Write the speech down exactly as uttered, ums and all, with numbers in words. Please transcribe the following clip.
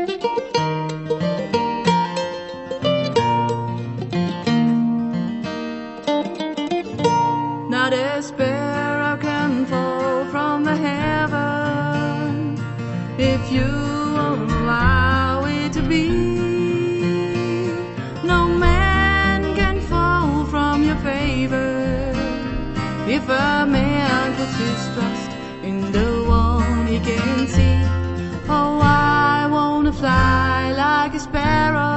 Not a sparrow can fall from the heaven if you allow it to be. No man can fall from your favor if a man puts his trust in the one he can see. Oh, I wanna fly like a sparrow